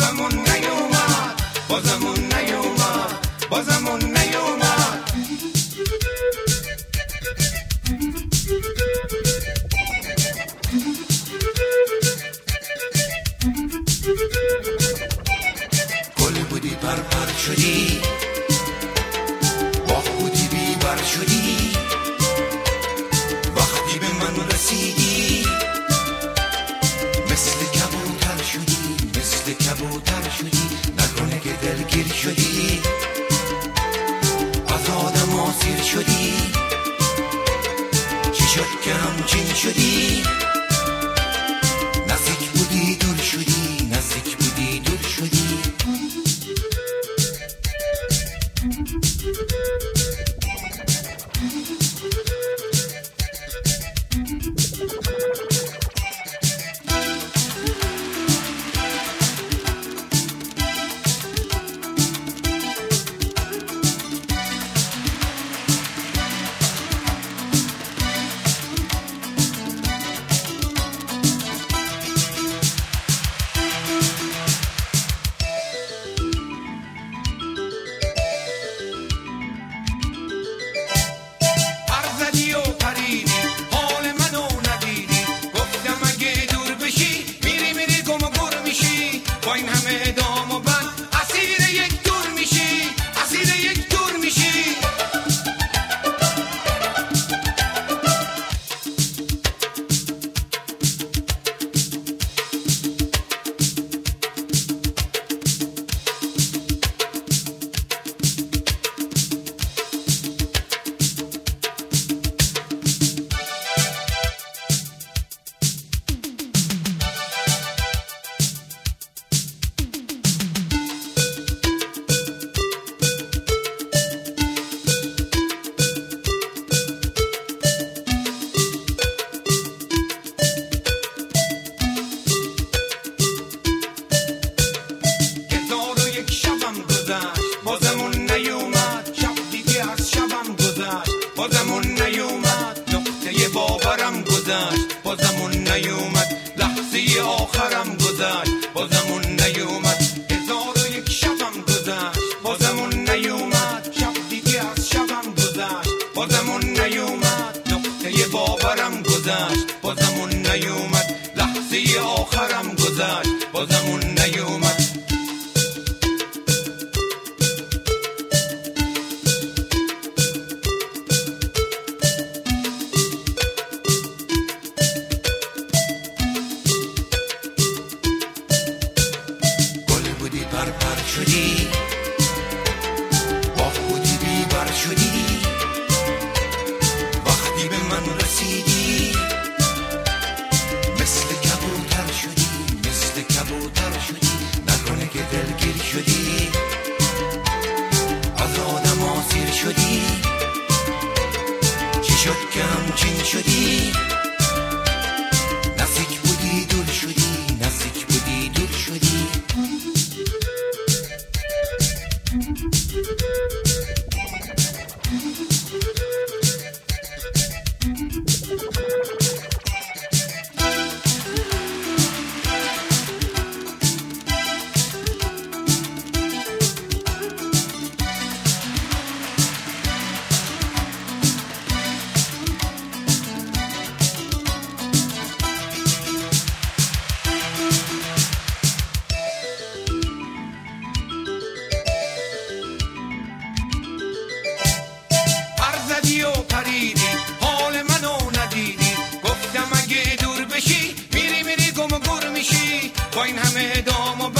بازمون نیومد، بازمون نیومد، بازمون نیومد. گل بودی پرپر شدی، باغ بودی بیبر شدی، وقتی به من رسیدی مثل کبوتر شدی، مثل کبوتر شدی. نکنه که دلگیر شدی، از آدم آسیر شدی، چی شد که همچین شدی؟ نزدیک بودی دور شدی، نزدیک بودی دور شدی. بازمون نیومد، شب دیگه از شبم گذشت، بازمون نیومد، نقطه باورم گذشت، بازمون نیومد، لحظه آخرم گذشت، بازمون نیومد، 1001 شبم گذشت، بازمون نیومد، شب دیگه از شبم گذشت، بازمون نیومد، نقطه باورم گذشت، بازمون نیومد، لحظه آخرم گذشت، بازمون نیومد. پرپر شدی، باغ بودی بیبر شدی، وقتی به من رسیدی مثل کبوتر شدی، مثل کبوتر شدی. نکنه که دلگیر شدی، از آدم آسیر شدی، چی شد که همچین شدی؟ نزدیک بودی دور شدی، نزدیک بودی دور شدی. پریدی حال منو ندیدی، گفتم اگه دور بشی میری گم و گر میشی، با این همه دام و